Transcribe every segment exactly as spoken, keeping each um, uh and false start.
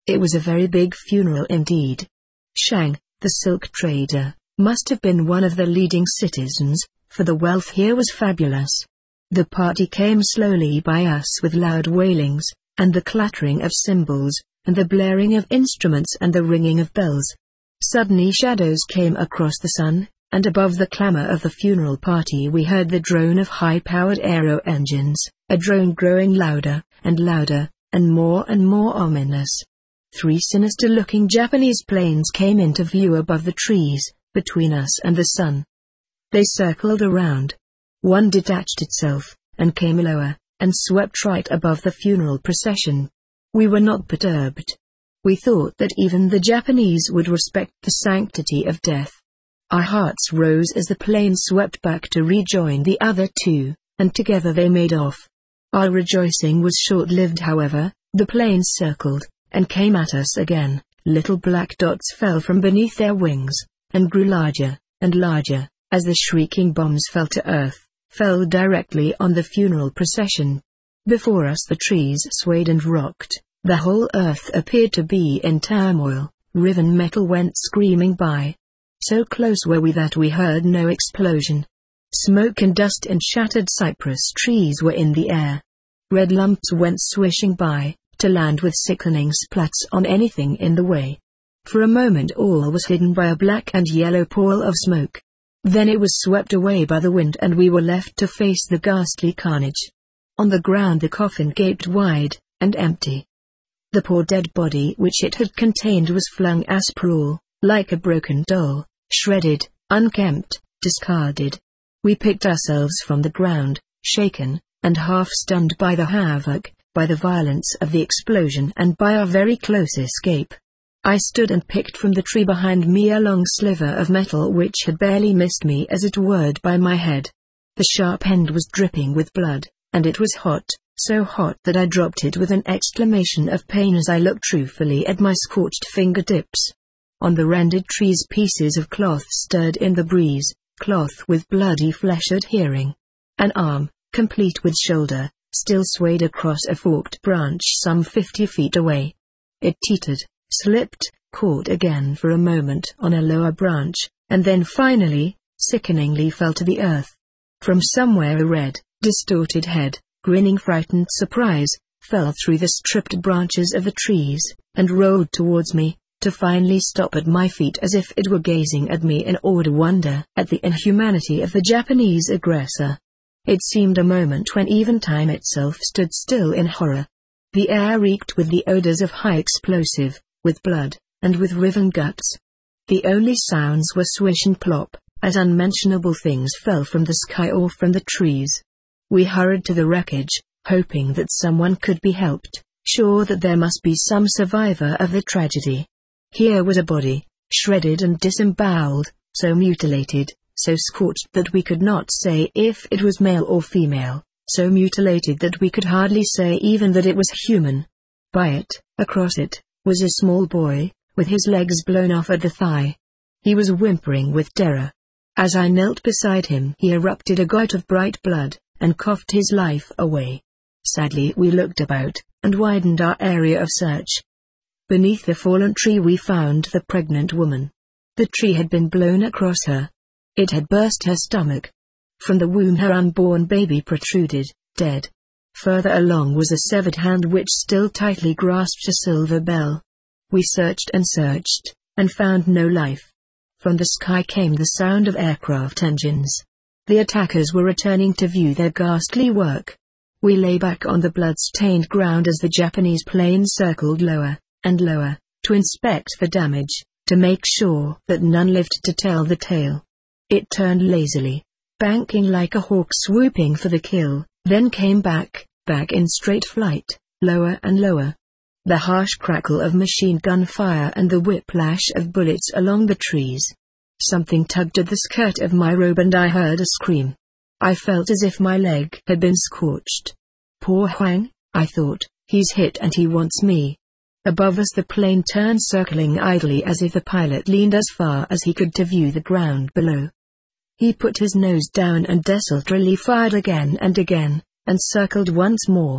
It was a very big funeral indeed. Shang, the silk trader, must have been one of the leading citizens, for the wealth here was fabulous. The party came slowly by us with loud wailings, and the clattering of cymbals, and the blaring of instruments and the ringing of bells. Suddenly shadows came across the sun, and above the clamor of the funeral party we heard the drone of high-powered aero engines, a drone growing louder, and louder, and more and more ominous. Three sinister-looking Japanese planes came into view above the trees, between us and the sun. They circled around. One detached itself, and came lower, and swept right above the funeral procession. We were not perturbed. We thought that even the Japanese would respect the sanctity of death. Our hearts rose as the plane swept back to rejoin the other two, and together they made off. Our rejoicing was short-lived, however. The planes circled, and came at us again. Little black dots fell from beneath their wings, and grew larger, and larger, as the shrieking bombs fell to earth, fell directly on the funeral procession. Before us the trees swayed and rocked. The whole earth appeared to be in turmoil. Riven metal went screaming by. So close were we that we heard no explosion. Smoke and dust and shattered cypress trees were in the air. Red lumps went swishing by, to land with sickening splats on anything in the way. For a moment all was hidden by a black and yellow pall of smoke. Then it was swept away by the wind and we were left to face the ghastly carnage. On the ground the coffin gaped wide, and empty. The poor dead body which it had contained was flung asprawl, like a broken doll, shredded, unkempt, discarded. We picked ourselves from the ground, shaken, and half-stunned by the havoc, by the violence of the explosion and by our very close escape. I stood and picked from the tree behind me a long sliver of metal which had barely missed me as it whirred by my head. The sharp end was dripping with blood, and it was hot, so hot that I dropped it with an exclamation of pain as I looked truthfully at my scorched fingertips. On the rended trees pieces of cloth stirred in the breeze, cloth with bloody flesh adhering. An arm, complete with shoulder, still swayed across a forked branch some fifty feet away. It teetered, slipped, caught again for a moment on a lower branch, and then finally, sickeningly fell to the earth. From somewhere a red, distorted head, grinning frightened surprise, fell through the stripped branches of the trees, and rolled towards me, to finally stop at my feet as if it were gazing at me in awed wonder at the inhumanity of the Japanese aggressor. It seemed a moment when even time itself stood still in horror. The air reeked with the odors of high explosive, with blood, and with riven guts. The only sounds were swish and plop, as unmentionable things fell from the sky or from the trees. We hurried to the wreckage, hoping that someone could be helped, sure that there must be some survivor of the tragedy. Here was a body, shredded and disemboweled, so mutilated, so scorched that we could not say if it was male or female, so mutilated that we could hardly say even that it was human. By it, across it, was a small boy, with his legs blown off at the thigh. He was whimpering with terror. As I knelt beside him he erupted a gout of bright blood, and coughed his life away. Sadly we looked about, and widened our area of search. Beneath the fallen tree we found the pregnant woman. The tree had been blown across her. It had burst her stomach. From the womb her unborn baby protruded, dead. Further along was a severed hand which still tightly grasped a silver bell. We searched and searched, and found no life. From the sky came the sound of aircraft engines. The attackers were returning to view their ghastly work. We lay back on the blood-stained ground as the Japanese plane circled lower and lower, to inspect for damage, to make sure that none lived to tell the tale. It turned lazily, banking like a hawk swooping for the kill, then came back, back in straight flight, lower and lower. The harsh crackle of machine gun fire and the whiplash of bullets along the trees. Something tugged at the skirt of my robe and I heard a scream. I felt as if my leg had been scorched. Poor Huang, I thought, he's hit and he wants me. Above us the plane turned circling idly as if the pilot leaned as far as he could to view the ground below. He put his nose down and desultorily fired again and again, and circled once more.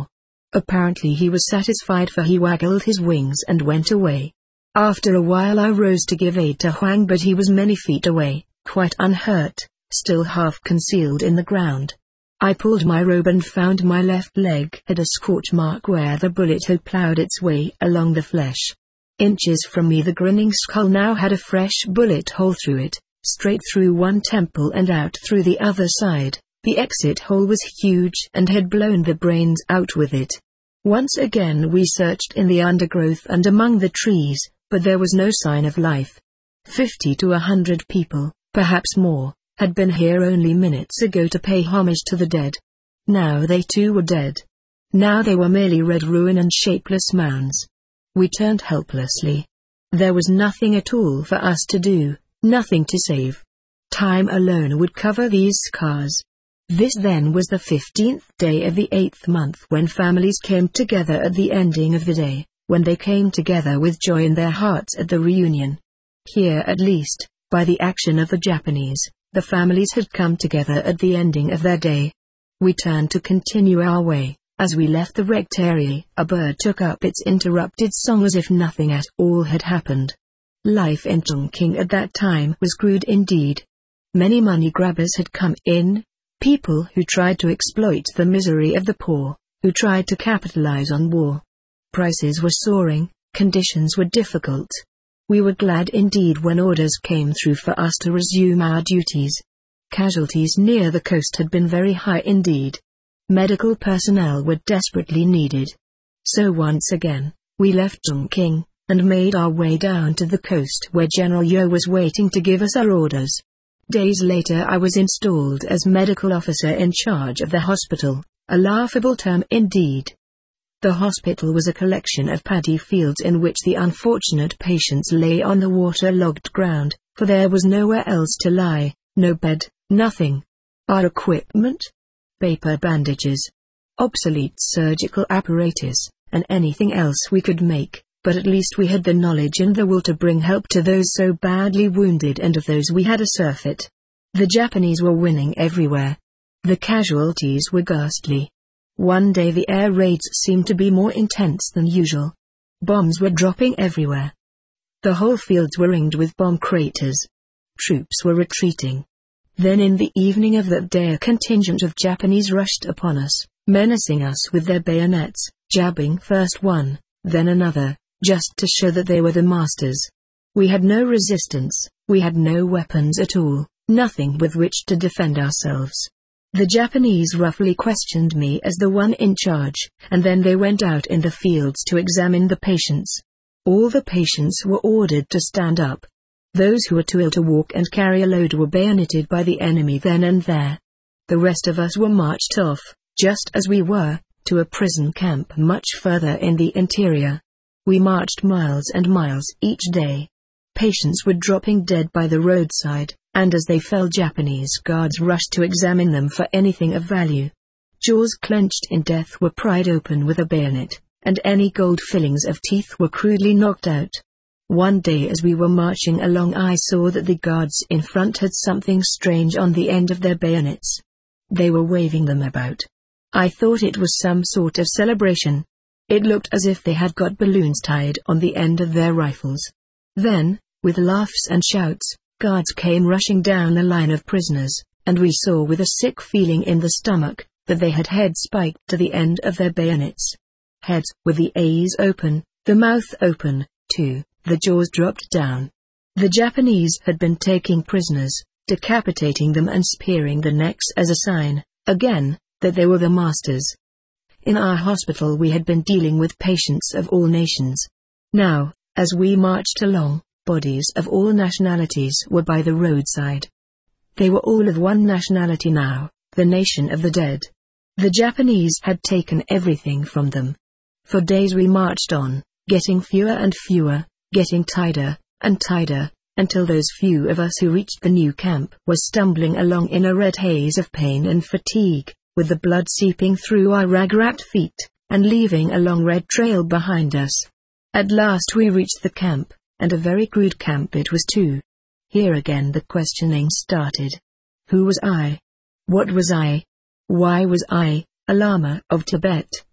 Apparently he was satisfied, for he waggled his wings and went away. After a while I rose to give aid to Huang, but he was many feet away, quite unhurt, still half concealed in the ground. I pulled my robe and found my left leg had a scorch mark where the bullet had ploughed its way along the flesh. Inches from me the grinning skull now had a fresh bullet hole through it, straight through one temple and out through the other side. The exit hole was huge and had blown the brains out with it. Once again we searched in the undergrowth and among the trees, but there was no sign of life. Fifty to a hundred people, perhaps more, had been here only minutes ago to pay homage to the dead. Now they too were dead. Now they were merely red ruin and shapeless mounds. We turned helplessly. There was nothing at all for us to do, nothing to save. Time alone would cover these scars. This then was the fifteenth day of the eighth month, when families came together at the ending of the day, when they came together with joy in their hearts at the reunion. Here at least, by the action of the Japanese, the families had come together at the ending of their day. We turned to continue our way. As we left the rectory, a bird took up its interrupted song as if nothing at all had happened. Life in Chongqing at that time was crude indeed. Many money grabbers had come in, people who tried to exploit the misery of the poor, who tried to capitalize on war. Prices were soaring, conditions were difficult. We were glad indeed when orders came through for us to resume our duties. Casualties near the coast had been very high indeed. Medical personnel were desperately needed. So once again, we left Chongqing, and made our way down to the coast where General Yo was waiting to give us our orders. Days later I was installed as medical officer in charge of the hospital, a laughable term indeed. The hospital was a collection of paddy fields in which the unfortunate patients lay on the water-logged ground, for there was nowhere else to lie, no bed, nothing. Our equipment? Paper bandages, obsolete surgical apparatus, and anything else we could make, but at least we had the knowledge and the will to bring help to those so badly wounded, and of those we had a surfeit. The Japanese were winning everywhere. The casualties were ghastly. One day the air raids seemed to be more intense than usual. Bombs were dropping everywhere. The whole fields were ringed with bomb craters. Troops were retreating. Then in the evening of that day a contingent of Japanese rushed upon us, menacing us with their bayonets, jabbing first one, then another, just to show that they were the masters. We had no resistance, we had no weapons at all, nothing with which to defend ourselves. The Japanese roughly questioned me as the one in charge, and then they went out in the fields to examine the patients. All the patients were ordered to stand up. Those who were too ill to walk and carry a load were bayoneted by the enemy then and there. The rest of us were marched off, just as we were, to a prison camp much further in the interior. We marched miles and miles each day. Patients were dropping dead by the roadside, and as they fell Japanese guards rushed to examine them for anything of value. Jaws clenched in death were pried open with a bayonet, and any gold fillings of teeth were crudely knocked out. One day as we were marching along I saw that the guards in front had something strange on the end of their bayonets. They were waving them about. I thought it was some sort of celebration. It looked as if they had got balloons tied on the end of their rifles. Then, with laughs and shouts, guards came rushing down a line of prisoners, and we saw with a sick feeling in the stomach, that they had heads spiked to the end of their bayonets. Heads, with the eyes open, the mouth open, too. The jaws dropped down. The Japanese had been taking prisoners, decapitating them and spearing the necks as a sign, again, that they were the masters. In our hospital we had been dealing with patients of all nations. Now, as we marched along, bodies of all nationalities were by the roadside. They were all of one nationality now, the nation of the dead. The Japanese had taken everything from them. For days we marched on, getting fewer and fewer, getting tighter and tighter, until those few of us who reached the new camp were stumbling along in a red haze of pain and fatigue, with the blood seeping through our rag-wrapped feet, and leaving a long red trail behind us. At last we reached the camp, and a very crude camp it was too. Here again the questioning started. Who was I? What was I? Why was I, a Lama of Tibet,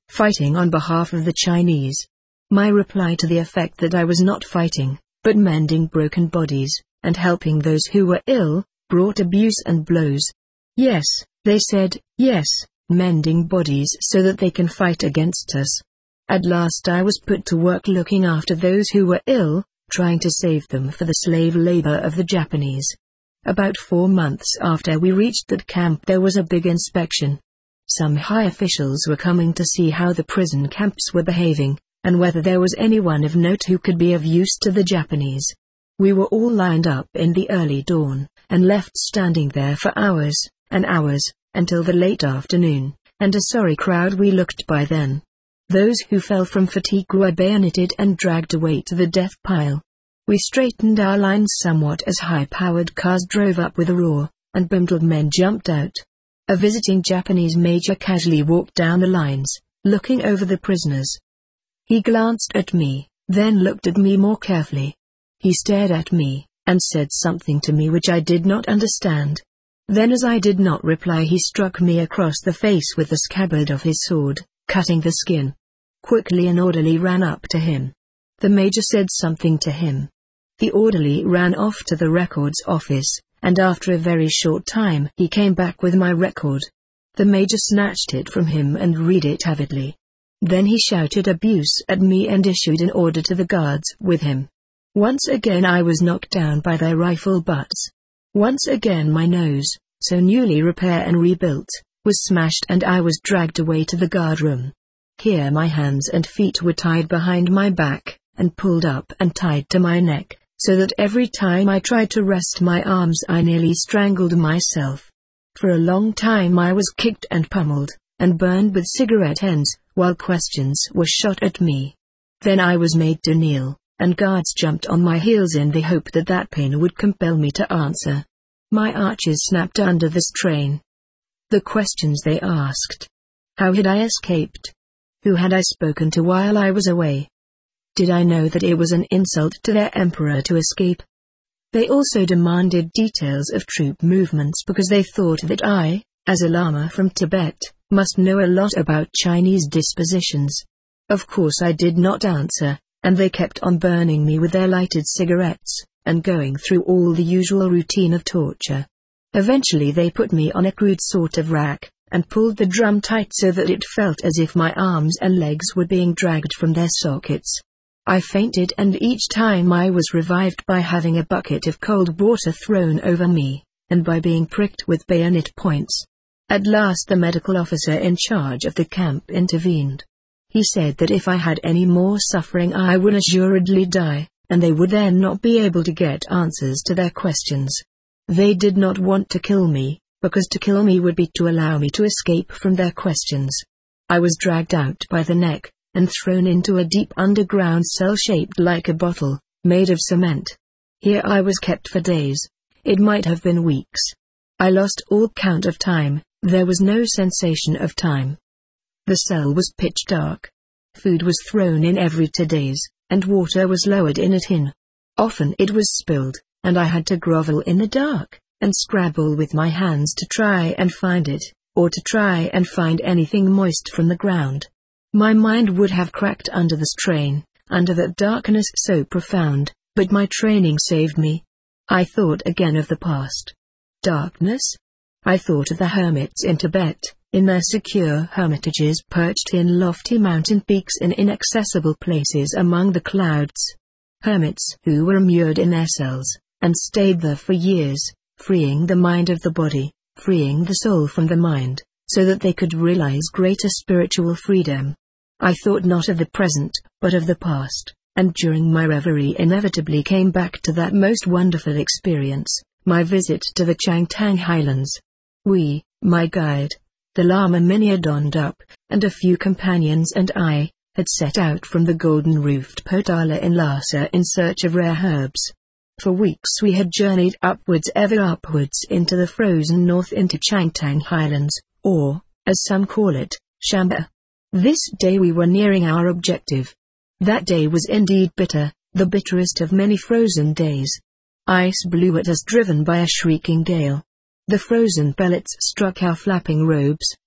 fighting on behalf of the Chinese. My reply to the effect that I was not fighting, but mending broken bodies, and helping those who were ill, brought abuse and blows. Yes, they said, yes, mending bodies so that they can fight against us. At last I was put to work looking after those who were ill, trying to save them for the slave labor of the Japanese. About four months after we reached that camp there was a big inspection. Some high officials were coming to see how the prison camps were behaving, and whether there was anyone of note who could be of use to the Japanese. We were all lined up in the early dawn, and left standing there for hours, and hours, until the late afternoon, and a sorry crowd we looked by then. Those who fell from fatigue were bayoneted and dragged away to the death pile. We straightened our lines somewhat as high-powered cars drove up with a roar, and bundled men jumped out. A visiting Japanese major casually walked down the lines, looking over the prisoners. He glanced at me, then looked at me more carefully. He stared at me, and said something to me which I did not understand. Then as I did not reply he struck me across the face with the scabbard of his sword, cutting the skin. Quickly an orderly ran up to him. The major said something to him. The orderly ran off to the records office, and after a very short time he came back with my record. The major snatched it from him and read it avidly. Then he shouted abuse at me and issued an order to the guards with him. Once again I was knocked down by their rifle butts. Once again my nose, so newly repaired and rebuilt, was smashed and I was dragged away to the guard room. Here my hands and feet were tied behind my back, and pulled up and tied to my neck, so that every time I tried to rest my arms I nearly strangled myself. For a long time I was kicked and pummeled, and burned with cigarette ends, while questions were shot at me. Then I was made to kneel, and guards jumped on my heels in the hope that that pain would compel me to answer. My arches snapped under the strain. The questions they asked. How had I escaped? Who had I spoken to while I was away? Did I know that it was an insult to their emperor to escape? They also demanded details of troop movements because they thought that I, as a Lama from Tibet, must know a lot about Chinese dispositions. Of course I did not answer, and they kept on burning me with their lighted cigarettes, and going through all the usual routine of torture. Eventually they put me on a crude sort of rack, and pulled the drum tight so that it felt as if my arms and legs were being dragged from their sockets. I fainted and each time I was revived by having a bucket of cold water thrown over me, and by being pricked with bayonet points. At last the medical officer in charge of the camp intervened. He said that if I had any more suffering I would assuredly die, and they would then not be able to get answers to their questions. They did not want to kill me, because to kill me would be to allow me to escape from their questions. I was dragged out by the neck, and thrown into a deep underground cell shaped like a bottle, made of cement. Here I was kept for days. It might have been weeks. I lost all count of time, there was no sensation of time. The cell was pitch dark. Food was thrown in every two days, and water was lowered in it in. Often it was spilled, and I had to grovel in the dark, and scrabble with my hands to try and find it, or to try and find anything moist from the ground. My mind would have cracked under the strain, under that darkness so profound, but my training saved me. I thought again of the past. Darkness? I thought of the hermits in Tibet, in their secure hermitages perched in lofty mountain peaks in inaccessible places among the clouds. Hermits who were immured in their cells, and stayed there for years, freeing the mind of the body, freeing the soul from the mind, so that they could realize greater spiritual freedom. I thought not of the present, but of the past, and during my reverie inevitably came back to that most wonderful experience, my visit to the Changtang Highlands. We, my guide, the Lama Minya Dondop, and a few companions and I, had set out from the golden-roofed Potala in Lhasa in search of rare herbs. For weeks we had journeyed upwards ever upwards into the frozen north into Changtang Highlands, or, as some call it, Shamba. This day we were nearing our objective. That day was indeed bitter, the bitterest of many frozen days. Ice blew at us driven by a shrieking gale. The frozen pellets struck our flapping robes,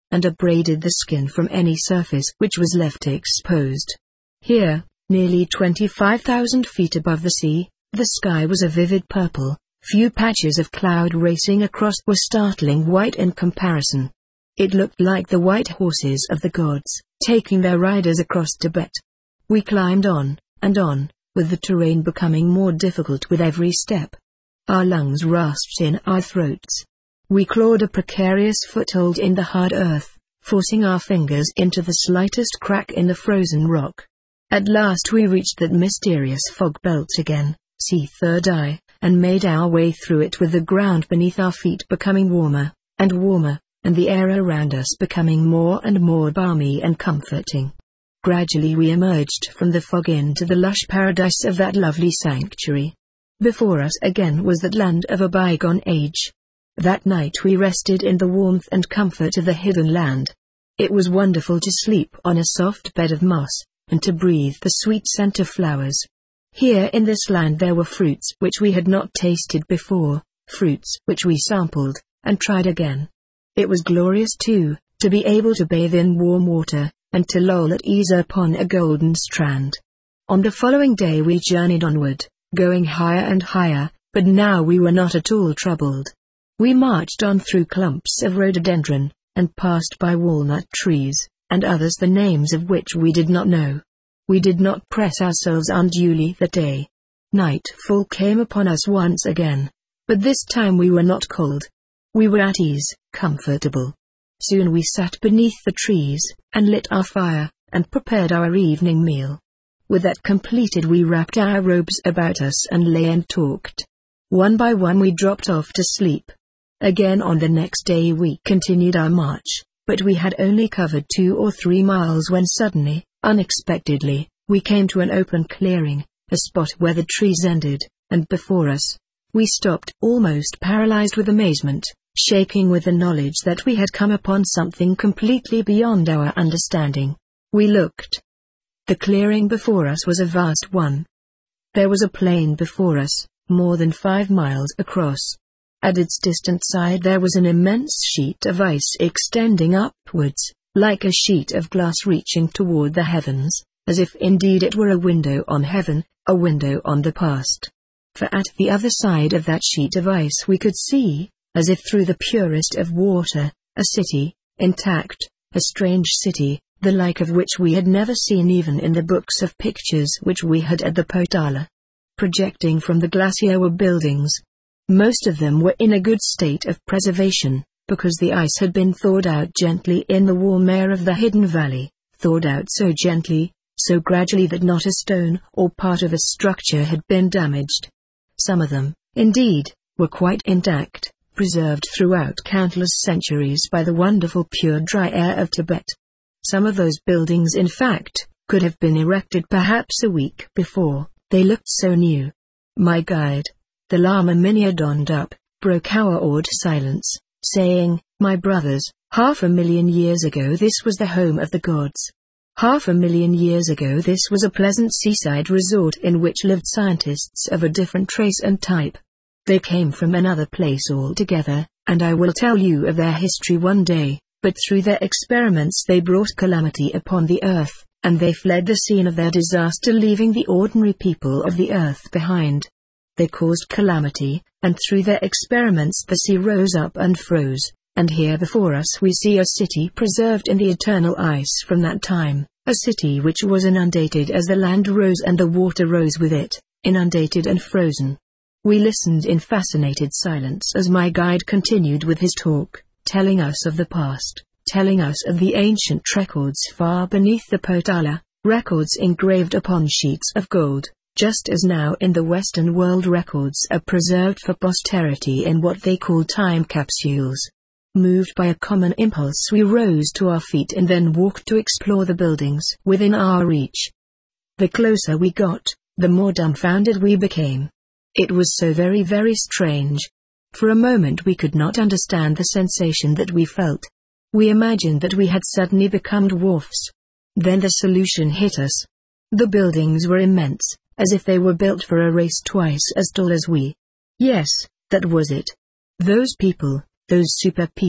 and abraded the skin from any surface which was left exposed. Here, nearly twenty-five thousand feet above the sea, the sky was a vivid purple. Few patches of cloud racing across were startling white in comparison. It looked like the white horses of the gods, taking their riders across Tibet. We climbed on, and on, with the terrain becoming more difficult with every step. Our lungs rasped in our throats. We clawed a precarious foothold in the hard earth, forcing our fingers into the slightest crack in the frozen rock. At last we reached that mysterious fog belt again, see third eye, and made our way through it with the ground beneath our feet becoming warmer, and warmer, and the air around us becoming more and more balmy and comforting. Gradually we emerged from the fog into the lush paradise of that lovely sanctuary. Before us again was that land of a bygone age. That night we rested in the warmth and comfort of the hidden land. It was wonderful to sleep on a soft bed of moss, and to breathe the sweet scent of flowers. Here in this land there were fruits which we had not tasted before, fruits which we sampled, and tried again. It was glorious too, to be able to bathe in warm water, and to loll at ease upon a golden strand. On the following day we journeyed onward, going higher and higher, but now we were not at all troubled. We marched on through clumps of rhododendron, and passed by walnut trees, and others the names of which we did not know. We did not press ourselves unduly that day. Nightfall came upon us once again, but this time we were not cold. We were at ease, comfortable. Soon we sat beneath the trees, and lit our fire, and prepared our evening meal. With that completed we wrapped our robes about us and lay and talked. One by one we dropped off to sleep. Again on the next day we continued our march, but we had only covered two or three miles when suddenly, unexpectedly, we came to an open clearing, a spot where the trees ended, and before us. We stopped, almost paralyzed with amazement, shaking with the knowledge that we had come upon something completely beyond our understanding. We looked. The clearing before us was a vast one. There was a plain before us, more than five miles across. At its distant side there was an immense sheet of ice extending upwards, like a sheet of glass reaching toward the heavens, as if indeed it were a window on heaven, a window on the past. For at the other side of that sheet of ice we could see, as if through the purest of water, a city, intact, a strange city, the like of which we had never seen even in the books of pictures which we had at the Potala. Projecting from the glacier were buildings. Most of them were in a good state of preservation, because the ice had been thawed out gently in the warm air of the hidden valley, thawed out so gently, so gradually that not a stone or part of a structure had been damaged. Some of them, indeed, were quite intact, preserved throughout countless centuries by the wonderful pure dry air of Tibet. Some of those buildings, in fact, could have been erected perhaps a week before, they looked so new. My guide, the Lama Minyadondup, broke our awed silence, saying, "My brothers, half a million years ago this was the home of the gods. Half a million years ago this was a pleasant seaside resort in which lived scientists of a different race and type. They came from another place altogether, and I will tell you of their history one day, but through their experiments they brought calamity upon the earth, and they fled the scene of their disaster, leaving the ordinary people of the earth behind. They caused calamity, and through their experiments the sea rose up and froze, and here before us we see a city preserved in the eternal ice from that time, a city which was inundated as the land rose and the water rose with it, inundated and frozen." We listened in fascinated silence as my guide continued with his talk, telling us of the past, telling us of the ancient records far beneath the Potala, records engraved upon sheets of gold, just as now in the Western world records are preserved for posterity in what they call time capsules. Moved by a common impulse we rose to our feet and then walked to explore the buildings within our reach. The closer we got, the more dumbfounded we became. It was so very very strange. For a moment we could not understand the sensation that we felt. We imagined that we had suddenly become dwarfs. Then the solution hit us. The buildings were immense, as if they were built for a race twice as tall as we. Yes, that was it. Those people, those super people,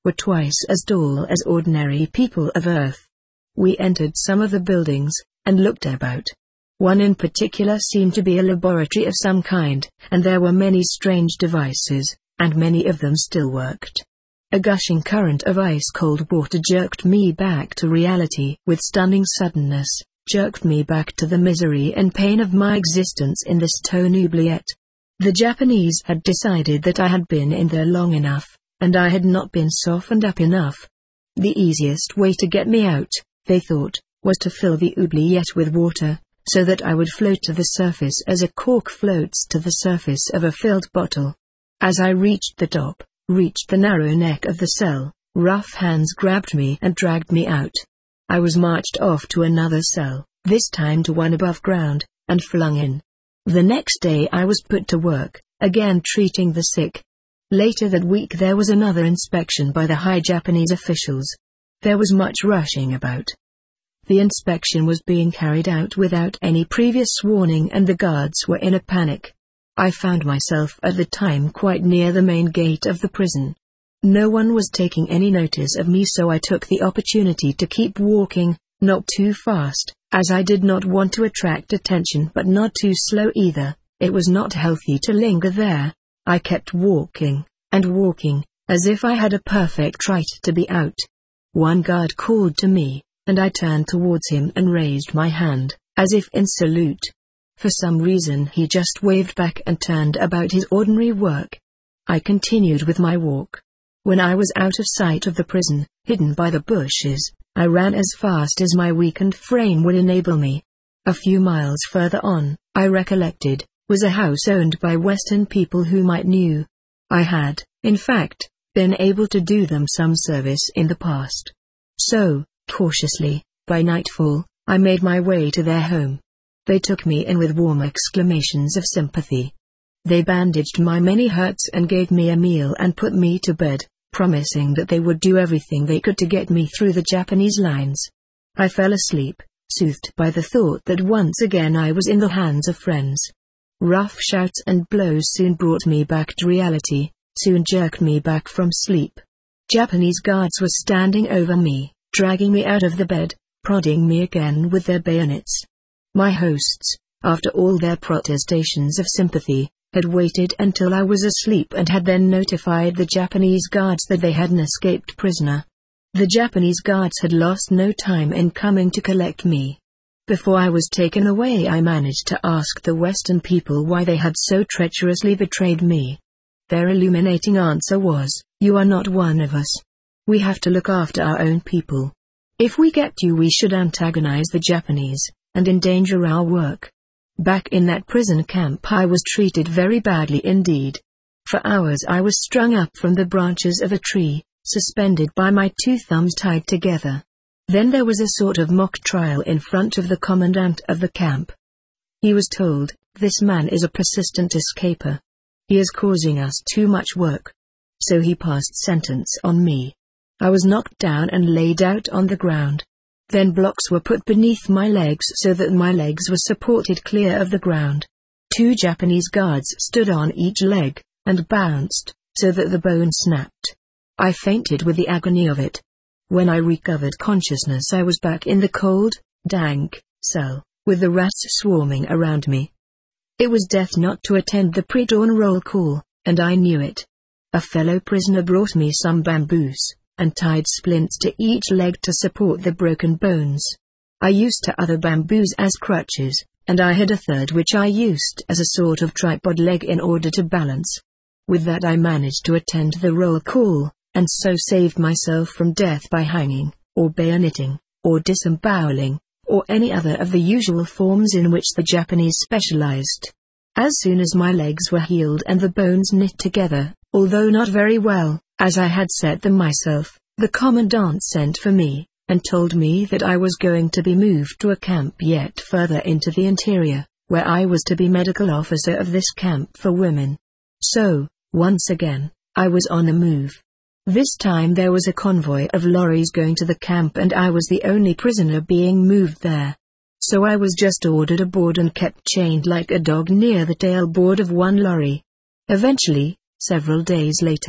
were twice as tall as ordinary people of Earth. We entered some of the buildings, and looked about. One in particular seemed to be a laboratory of some kind, and there were many strange devices, and many of them still worked. A gushing current of ice-cold water jerked me back to reality with stunning suddenness, jerked me back to the misery and pain of my existence in this Ton Oubliette. The Japanese had decided that I had been in there long enough, and I had not been softened up enough. The easiest way to get me out, they thought, was to fill the oubliette with water, so that I would float to the surface as a cork floats to the surface of a filled bottle. As I reached the top, reached the narrow neck of the cell, rough hands grabbed me and dragged me out. I was marched off to another cell, this time to one above ground, and flung in. The next day I was put to work, again treating the sick. Later that week there was another inspection by the high Japanese officials. There was much rushing about. The inspection was being carried out without any previous warning and the guards were in a panic. I found myself at the time quite near the main gate of the prison. No one was taking any notice of me, so I took the opportunity to keep walking, not too fast, as I did not want to attract attention, but not too slow either. It was not healthy to linger there. I kept walking, and walking, as if I had a perfect right to be out. One guard called to me, and I turned towards him and raised my hand, as if in salute. For some reason he just waved back and turned about his ordinary work. I continued with my walk. When I was out of sight of the prison, hidden by the bushes, I ran as fast as my weakened frame would enable me. A few miles further on, I recollected, was a house owned by Western people whom I knew. I had, in fact, been able to do them some service in the past. So, cautiously, by nightfall, I made my way to their home. They took me in with warm exclamations of sympathy. They bandaged my many hurts and gave me a meal and put me to bed, promising that they would do everything they could to get me through the Japanese lines. I fell asleep, soothed by the thought that once again I was in the hands of friends. Rough shouts and blows soon brought me back to reality, soon jerked me back from sleep. Japanese guards were standing over me, dragging me out of the bed, prodding me again with their bayonets. My hosts, after all their protestations of sympathy, had waited until I was asleep and had then notified the Japanese guards that they had an escaped prisoner. The Japanese guards had lost no time in coming to collect me. Before I was taken away, I managed to ask the Western people why they had so treacherously betrayed me. Their illuminating answer was, "You are not one of us. We have to look after our own people. If we get you, we should antagonize the Japanese and endanger our work." Back in that prison camp I was treated very badly indeed. For hours I was strung up from the branches of a tree, suspended by my two thumbs tied together. Then there was a sort of mock trial in front of the commandant of the camp. He was told, "This man is a persistent escaper. He is causing us too much work." So he passed sentence on me. I was knocked down and laid out on the ground. Then blocks were put beneath my legs so that my legs were supported clear of the ground. Two Japanese guards stood on each leg, and bounced, so that the bone snapped. I fainted with the agony of it. When I recovered consciousness I was back in the cold, dank cell, with the rats swarming around me. It was death not to attend the pre-dawn roll call, and I knew it. A fellow prisoner brought me some bamboos, and tied splints to each leg to support the broken bones. I used two other bamboos as crutches, and I had a third which I used as a sort of tripod leg in order to balance. With that I managed to attend the roll call, and so saved myself from death by hanging, or bayoneting, or disemboweling, or any other of the usual forms in which the Japanese specialized. As soon as my legs were healed and the bones knit together, although not very well, as I had set them myself, the commandant sent for me, and told me that I was going to be moved to a camp yet further into the interior, where I was to be medical officer of this camp for women. So, once again, I was on the move. This time there was a convoy of lorries going to the camp and I was the only prisoner being moved there. So I was just ordered aboard and kept chained like a dog near the tailboard of one lorry. Eventually, several days later,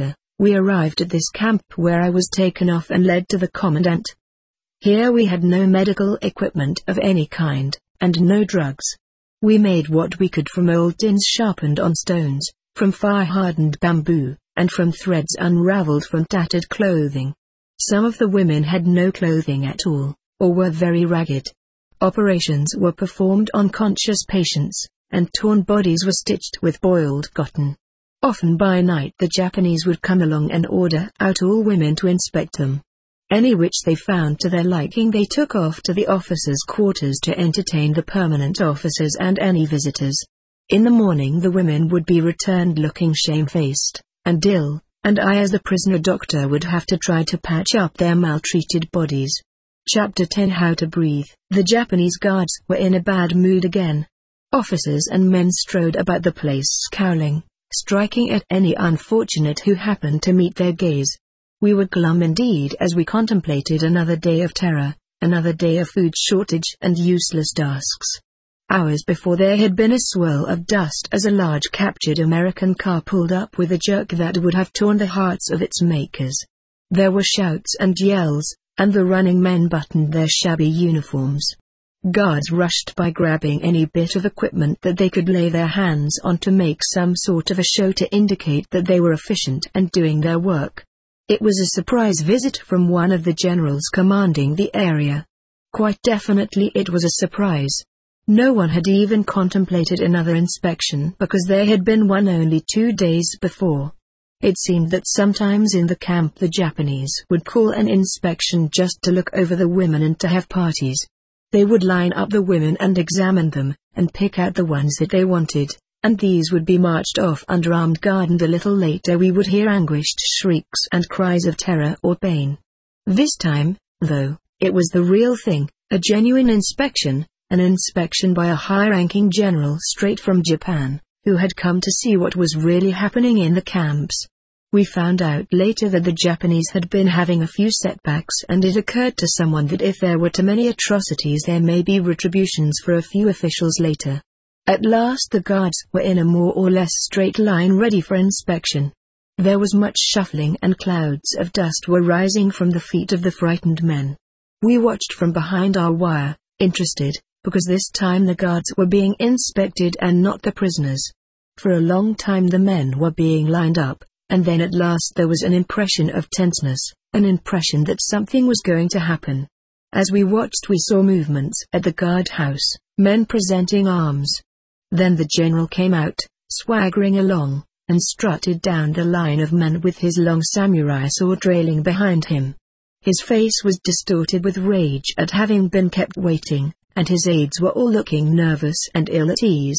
We arrived at this camp where I was taken off and led to the commandant. Here we had no medical equipment of any kind, and no drugs. We made what we could from old tins sharpened on stones, from fire-hardened bamboo, and from threads unraveled from tattered clothing. Some of the women had no clothing at all, or were very ragged. Operations were performed on conscious patients, and torn bodies were stitched with boiled cotton. Often by night the Japanese would come along and order out all women to inspect them. Any which they found to their liking they took off to the officers' quarters to entertain the permanent officers and any visitors. In the morning the women would be returned looking shamefaced and ill, and I as the prisoner doctor would have to try to patch up their maltreated bodies. Chapter ten How to Breathe. The Japanese guards were in a bad mood again. Officers and men strode about the place scowling, striking at any unfortunate who happened to meet their gaze. We were glum indeed as we contemplated another day of terror, another day of food shortage and useless tasks. Hours before there had been a swirl of dust as a large captured American car pulled up with a jerk that would have torn the hearts of its makers. There were shouts and yells, and the running men buttoned their shabby uniforms. Guards rushed by grabbing any bit of equipment that they could lay their hands on to make some sort of a show to indicate that they were efficient and doing their work. It was a surprise visit from one of the generals commanding the area. Quite definitely it was a surprise. No one had even contemplated another inspection because there had been one only two days before. It seemed that sometimes in the camp the Japanese would call an inspection just to look over the women and to have parties. They would line up the women and examine them, and pick out the ones that they wanted, and these would be marched off under armed guard, and a little later we would hear anguished shrieks and cries of terror or pain. This time, though, it was the real thing, a genuine inspection, an inspection by a high-ranking general straight from Japan, who had come to see what was really happening in the camps. We found out later that the Japanese had been having a few setbacks, and it occurred to someone that if there were too many atrocities there may be retributions for a few officials later. At last the guards were in a more or less straight line ready for inspection. There was much shuffling and clouds of dust were rising from the feet of the frightened men. We watched from behind our wire, interested, because this time the guards were being inspected and not the prisoners. For a long time the men were being lined up, and then at last there was an impression of tenseness, an impression that something was going to happen. As we watched we saw movements at the guardhouse, men presenting arms. Then the general came out, swaggering along, and strutted down the line of men with his long samurai sword trailing behind him. His face was distorted with rage at having been kept waiting, and his aides were all looking nervous and ill at ease.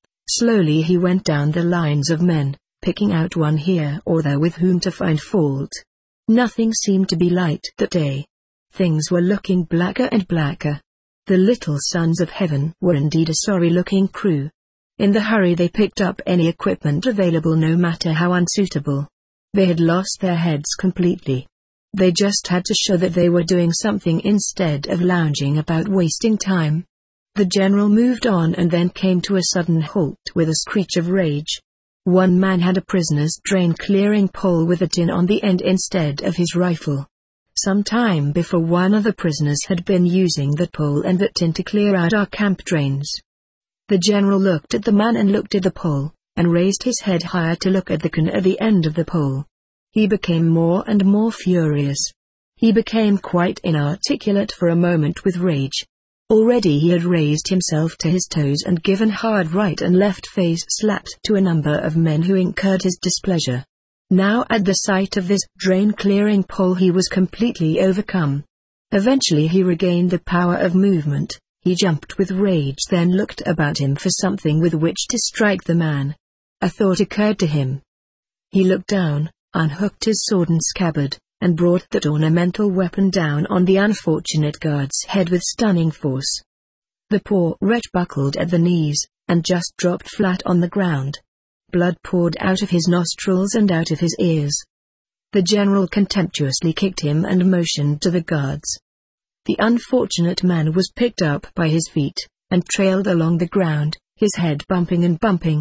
Slowly he went down the lines of men, picking out one here or there with whom to find fault. Nothing seemed to be light that day. Things were looking blacker and blacker. The little sons of heaven were indeed a sorry-looking crew. In the hurry they picked up any equipment available, no matter how unsuitable. They had lost their heads completely. They just had to show that they were doing something instead of lounging about wasting time. The general moved on and then came to a sudden halt with a screech of rage. One man had a prisoner's drain-clearing pole with a tin on the end instead of his rifle. Some time before one of the prisoners had been using that pole and that tin to clear out our camp drains. The general looked at the man and looked at the pole, and raised his head higher to look at the can at the end of the pole. He became more and more furious. He became quite inarticulate for a moment with rage. Already he had raised himself to his toes and given hard right and left face slaps to a number of men who incurred his displeasure. Now at the sight of this drain-clearing pole he was completely overcome. Eventually he regained the power of movement. He jumped with rage, then looked about him for something with which to strike the man. A thought occurred to him. He looked down, unhooked his sword and scabbard, and brought that ornamental weapon down on the unfortunate guard's head with stunning force. The poor wretch buckled at the knees, and just dropped flat on the ground. Blood poured out of his nostrils and out of his ears. The general contemptuously kicked him and motioned to the guards. The unfortunate man was picked up by his feet, and trailed along the ground, his head bumping and bumping.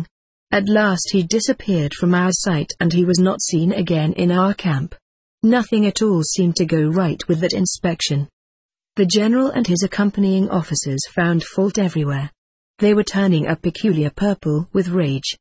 At last he disappeared from our sight and he was not seen again in our camp. Nothing at all seemed to go right with that inspection. The general and his accompanying officers found fault everywhere. They were turning a peculiar purple with rage.